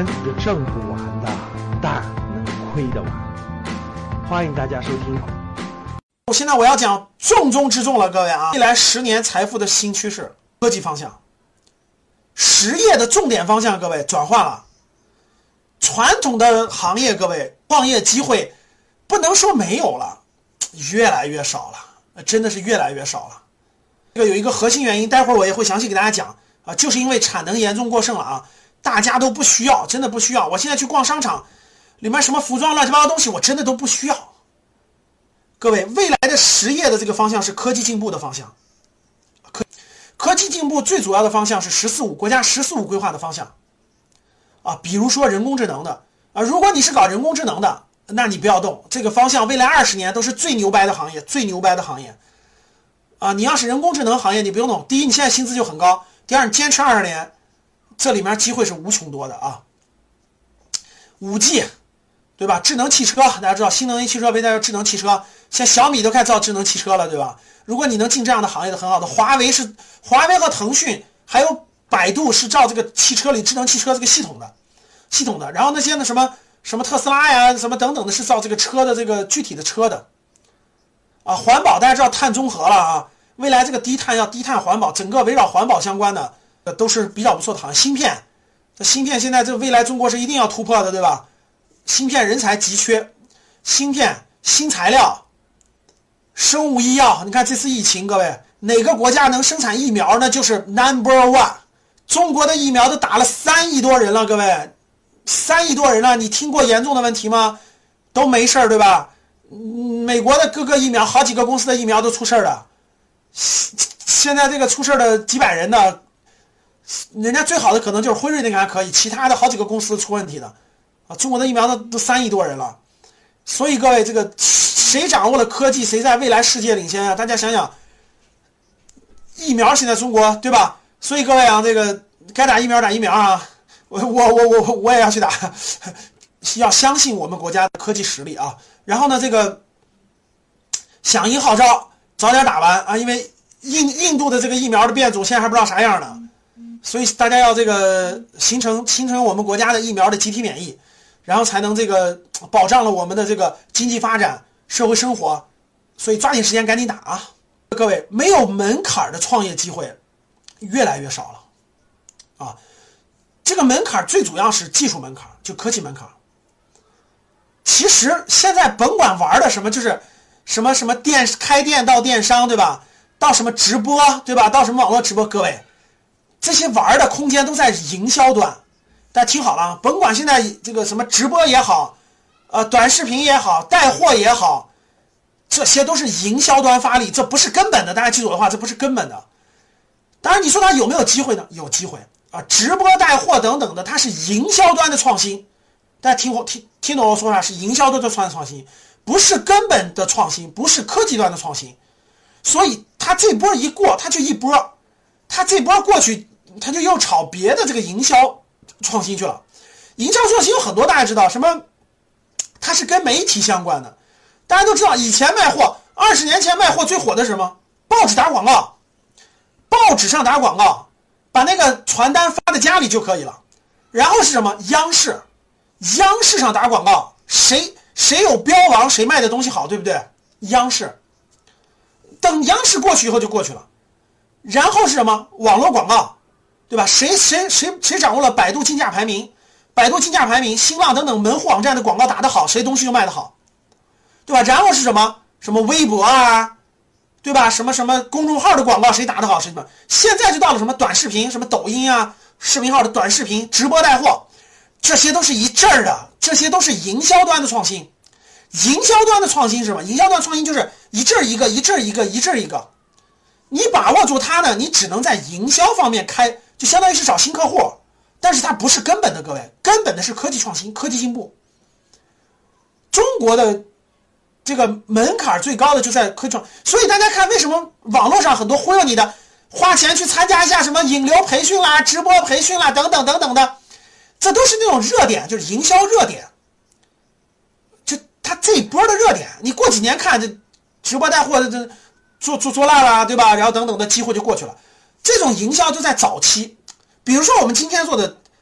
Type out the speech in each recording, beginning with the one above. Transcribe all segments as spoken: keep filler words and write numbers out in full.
玩着挣不完的，但能亏得完。欢迎大家收听。 现在我要讲重中之重了，各位啊，未来十年财富的新趋势，科技方向，实业的重点方向，各位转换了。传统的行业，各位创业机会不能说没有了，越来越少了，真的是越来越少了。这个有一个核心原因，待会儿我也会详细给大家讲啊，就是因为产能严重过剩了啊，大家都不需要，真的不需要。我现在去逛商场，里面什么服装乱七八糟东西，我真的都不需要。各位，未来的实业的这个方向是科技进步的方向，科科技进步最主要的方向是十四五国家十四五规划的方向啊，比如说人工智能的啊，如果你是搞人工智能的，那你不要动，这个方向未来二十年都是最牛掰的行业，最牛掰的行业啊！你要是人工智能行业，你不用动，第一，你现在薪资就很高；第二，你坚持二十年，这里面机会是无穷多的啊。五 G， 对吧？智能汽车，大家知道新能源汽车为代表智能汽车，现在小米都开始造智能汽车了，对吧？如果你能进这样的行业的，很好的。华为是华为和腾讯还有百度是造这个汽车里智能汽车这个系统的系统的，然后那些呢什么什么特斯拉呀什么等等的是造这个车的这个具体的车的啊。环保大家知道碳中和了啊，未来这个低碳要低碳环保，整个围绕环保相关的呃都是比较不错的行业。芯片，这芯片现在这未来中国是一定要突破的，对吧？芯片人才急缺，芯片新材料，生物医药，你看这次疫情，各位哪个国家能生产疫苗呢？就是 number one。中国的疫苗都打了三亿多人了，各位，三亿多人了，你听过严重的问题吗？都没事儿，对吧？美国的各个疫苗，好几个公司的疫苗都出事儿了，现在这个出事儿的几百人呢，人家最好的可能就是辉瑞那个还可以，其他的好几个公司出问题的啊。中国的疫苗都都三亿多人了，所以各位，这个谁掌握了科技，谁在未来世界领先啊？大家想想，疫苗现在中国，对吧？所以各位啊，这个该打疫苗打疫苗啊，我我我我我也要去打，要相信我们国家的科技实力啊。然后呢，这个响应号召，早点打完啊，因为印印度的这个疫苗的变种现在还不知道啥样呢，所以大家要这个形成形成我们国家的疫苗的集体免疫，然后才能这个保障了我们的这个经济发展、社会生活，所以抓紧时间赶紧打啊！各位，没有门槛的创业机会越来越少了啊！这个门槛最主要是技术门槛，就科技门槛。其实现在甭管玩的什么，就是什么什么电开店到电商，对吧？到什么直播，对吧？到什么网络直播，各位，这些玩的空间都在营销端。大家听好了，甭管现在这个什么直播也好，呃，短视频也好，带货也好，这些都是营销端发力，这不是根本的。大家记住我的话，这不是根本的。当然，你说它有没有机会呢？有机会啊！直播带货等等的，它是营销端的创新。大家听我听听懂我说啥？是营销端的创新，不是根本的创新，不是科技端的创新。所以它这波一过，它就一波，它这波过去，它就又炒别的这个营销创新去了。营销创新有很多，大家知道什么？它是跟媒体相关的。大家都知道，以前卖货，二十年前卖货最火的是什么？报纸打广告。报纸上打广告，把那个传单发到家里就可以了。然后是什么？央视，央视上打广告，谁谁有标王，谁卖的东西好，对不对？央视，等央视过去以后就过去了。然后是什么？网络广告，对吧？谁谁谁谁掌握了百度竞价排名，百度竞价排名，新浪等等门户网站的广告打得好，谁东西就卖得好，对吧？然后是什么？什么微博啊？对吧？什么什么公众号的广告谁打得好谁什么？现在就到了什么短视频，什么抖音啊，视频号的短视频直播带货，这些都是一阵儿的，这些都是营销端的创新。营销端的创新是什么？营销端创新就是一阵儿一个，一阵儿一个，一阵儿一个。你把握住它呢，你只能在营销方面开，就相当于是找新客户，但是它不是根本的，各位，根本的是科技创新、科技进步。中国的这个门槛最高的就在科创，所以大家看为什么网络上很多忽悠你的，花钱去参加一下什么引流培训啦、直播培训啦等等等等的，这都是那种热点，就是营销热点。就他这一波的热点，你过几年看这直播带货的这做做做烂啦，对吧？然后等等的机会就过去了。这种营销就在早期，比如说我们今天做的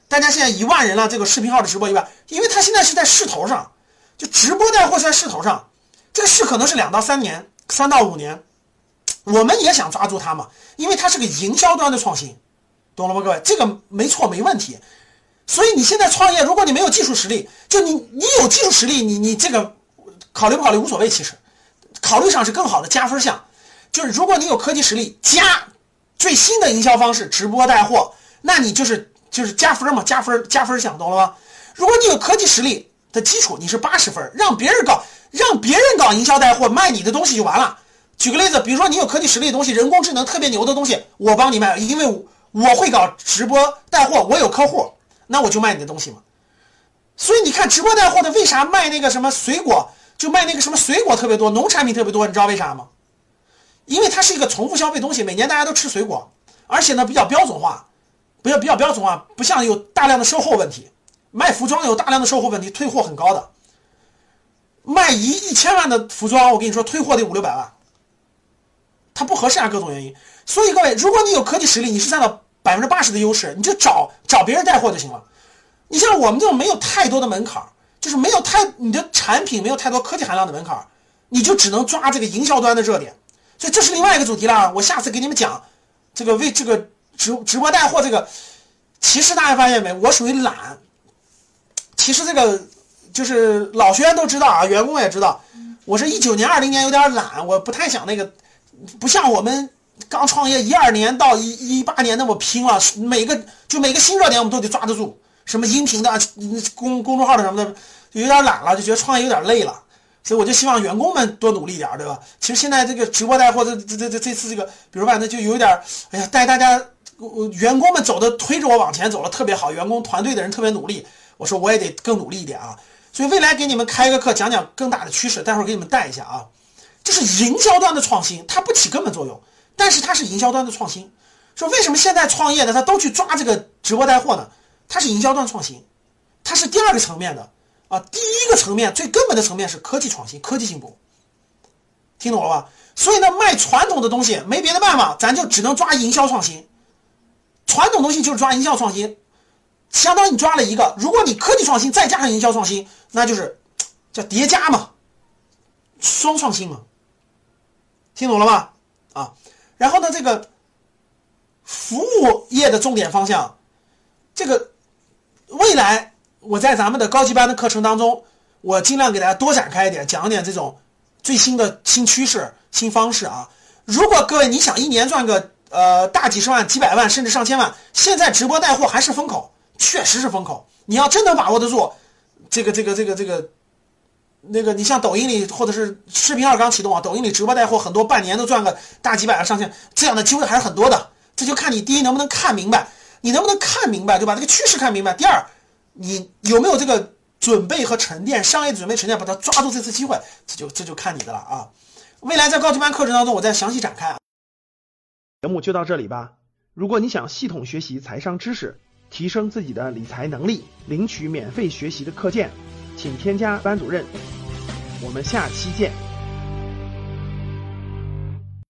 大家现在一万人了，这个视频号的直播一万，因为他现在是在势头上，就直播带货是在势头上，这个势可能是两到三年，三到五年，我们也想抓住它嘛，因为它是个营销端的创新，懂了吗，各位？这个没错，没问题。所以你现在创业，如果你没有技术实力，就你你有技术实力，你你这个考虑不考虑无所谓，其实考虑上是更好的加分项，就是如果你有科技实力加最新的营销方式直播带货，那你就是就是加分嘛，加分加分项，懂了吗？如果你有科技实力的基础，你是八十分，让别人搞让别人搞营销带货卖你的东西就完了。举个例子，比如说你有科技实力的东西，人工智能特别牛的东西，我帮你卖，因为我我会搞直播带货，我有客户，那我就卖你的东西嘛。所以你看直播带货的为啥卖那个什么水果，就卖那个什么水果特别多，农产品特别多，你知道为啥吗？因为它是一个重复消费东西，每年大家都吃水果，而且呢比较标准化，比较比较标准化，不像有大量的售后问题，卖服装有大量的售后问题，退货很高的，卖一一千万的服装，我跟你说退货得五六百万，它不合适啊，各种原因。所以各位，如果你有科技实力，你是占到百分之八十的优势，你就找找别人带货就行了。你像我们这种没有太多的门槛，就是没有太你的产品没有太多科技含量的门槛，你就只能抓这个营销端的热点。所以这是另外一个主题了，我下次给你们讲这个为这个直直播带货这个。其实大家发现没，我属于懒。其实这个就是老学员都知道啊，员工也知道，我是一九年、二零年有点懒，我不太想那个，不像我们刚创业一二年到一一八年那么拼了，每个就每个新热点我们都得抓得住，什么音频的、公公众号的什么的，就有点懒了，就觉得创业有点累了。所以我就希望员工们多努力点，对吧？其实现在这个直播带货，这这这这次这个，比如吧，那就有点，哎呀，带大家员工们走的推着我往前走了，特别好，员工团队的人特别努力。我说我也得更努力一点啊。所以未来给你们开一个课，讲讲更大的趋势，待会儿给你们带一下啊。这是营销端的创新，它不起根本作用，但是它是营销端的创新。说为什么现在创业的他都去抓这个直播带货呢？它是营销端创新，它是第二个层面的。啊，第一个层面最根本的层面是科技创新、科技进步，听懂了吧？所以呢，卖传统的东西没别的办法，咱就只能抓营销创新。传统东西就是抓营销创新，相当于你抓了一个。如果你科技创新再加上营销创新，那就是叫叠加嘛，双创新嘛，听懂了吧？啊，然后呢，这个服务业的重点方向，这个未来。我在咱们的高级班的课程当中，我尽量给大家多展开一点，讲一点这种最新的新趋势、新方式啊。如果各位你想一年赚个呃大几十万、几百万，甚至上千万，现在直播带货还是风口，确实是风口。你要真能把握得住，这个这个这个这个那个，你像抖音里或者是视频号刚启动啊，抖音里直播带货很多半年都赚个大几百万、上千，这样的机会还是很多的。这就看你第一能不能看明白，你能不能看明白，对吧？这个趋势看明白。第二，你有没有这个准备和沉淀，商业准备沉淀，把它抓住这次机会，这就这就看你的了啊！未来在高级班课程当中，我再详细展开。 节目就到这里吧。如果你想系统学习财商知识，提升自己的理财能力，领取免费学习的课件，请添加班主任。我们下期见。